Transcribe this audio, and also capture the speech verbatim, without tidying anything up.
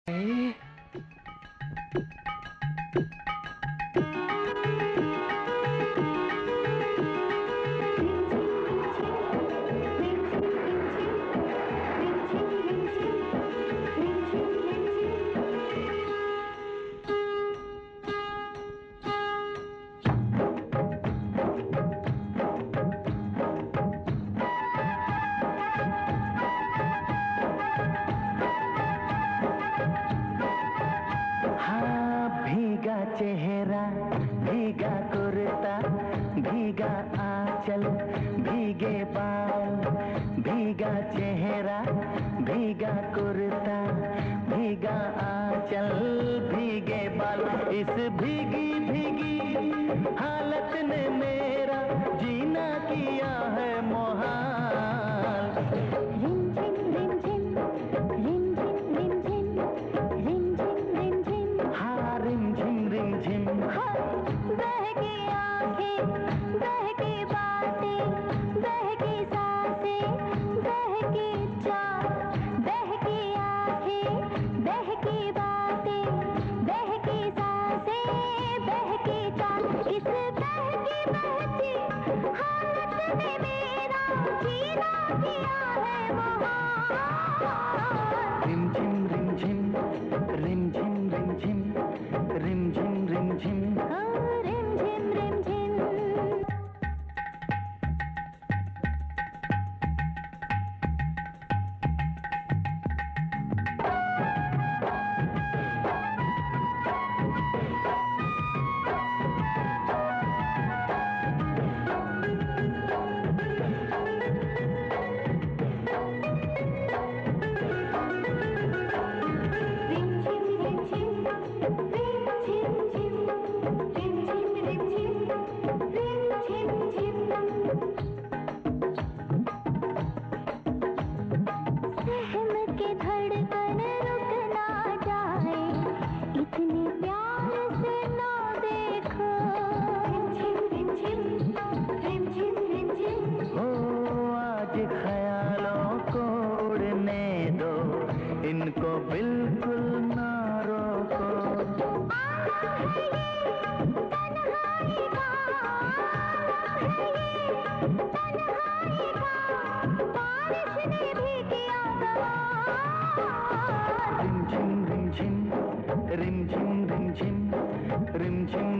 चेहरा भीगा कुर्ता भीगा आंचल भीगे बाल, भीगा चेहरा भीगा कुर्ता भीगा आंचल भीगे बाल, इस भीगी भीगी हालत ने मेरा जीना किया है मुहाल। रिमझिम रिमझिम रिमझिम रिमझिम रिमझिम रिमझिम हाँ रिमझिम रिमझिम बहकी आंखें बहकी बातें बहकी सांसें बहकी चाल, बहकी आंखें बहकी बातें बहकी सांसें बहकी चाल, इस बहकी बहकी हालत ने मेरा जीना किया है मुहाल। रिमझिम रिमझिम रिमझिम रिमझिम रिमझिम रिमझिम हाँ रिमझिम रिमझिम इनको बिल्कुल ना रोको। आलम है ये तन्हाई का, आलम है ये तन्हाई का, बारिश ने भी किया कमाल। रिमझिम रिमझिम रिमझिम रिमझिम रिमझिम